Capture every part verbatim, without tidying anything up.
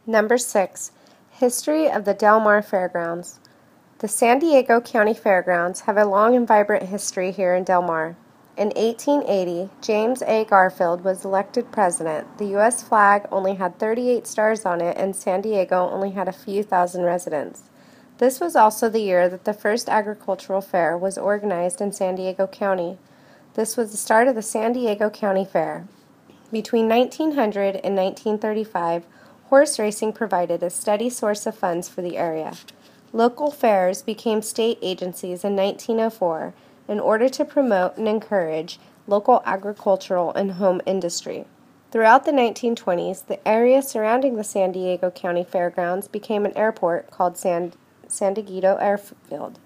Number six, History of the Del Mar Fairgrounds. The San Diego County Fairgrounds have a long and vibrant history here in Del Mar. In eighteen eighty, James A. Garfield was elected president. The U S flag only had thirty-eight stars on it, and San Diego only had a few thousand residents. This was also the year that the first agricultural fair was organized in San Diego County. This was the start of the San Diego County Fair. Between nineteen hundred and nineteen thirty-five, horse racing provided a steady source of funds for the area. Local fairs became state agencies in nineteen oh four in order to promote and encourage local agricultural and home industry. Throughout the nineteen twenties, the area surrounding the San Diego County Fairgrounds became an airport called San, San Diego Airfield.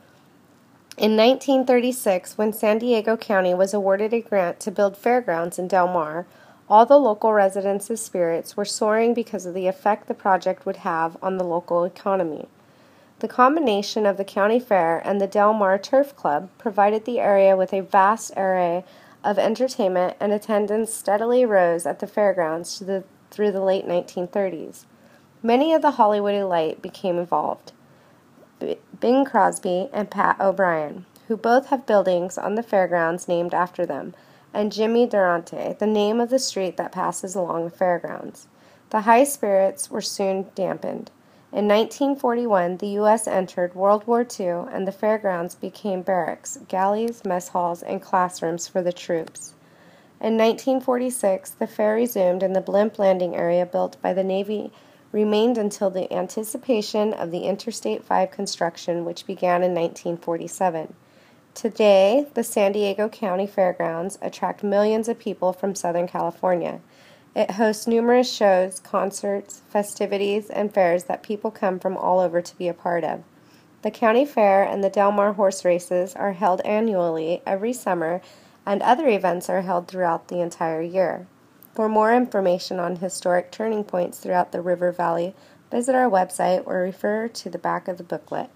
In nineteen thirty-six, when San Diego County was awarded a grant to build fairgrounds in Del Mar, all the local residents' spirits were soaring because of the effect the project would have on the local economy. The combination of the county fair and the Del Mar Turf Club provided the area with a vast array of entertainment, and attendance steadily rose at the fairgrounds to the, through the late nineteen thirties. Many of the Hollywood elite became involved. B- Bing Crosby and Pat O'Brien, who both have buildings on the fairgrounds named after them, and Jimmy Durante, the name of the street that passes along the fairgrounds. The high spirits were soon dampened. In nineteen forty-one, the U S entered World War Two, and the fairgrounds became barracks, galleys, mess halls, and classrooms for the troops. In nineteen forty-six, the fair resumed, and the blimp landing area built by the Navy remained until the anticipation of the Interstate five construction, which began in nineteen forty-seven. Today, the San Diego County Fairgrounds attract millions of people from Southern California. It hosts numerous shows, concerts, festivities, and fairs that people come from all over to be a part of. The county fair and the Del Mar horse races are held annually every summer, and other events are held throughout the entire year. For more information on historic turning points throughout the River Valley, visit our website or refer to the back of the booklet.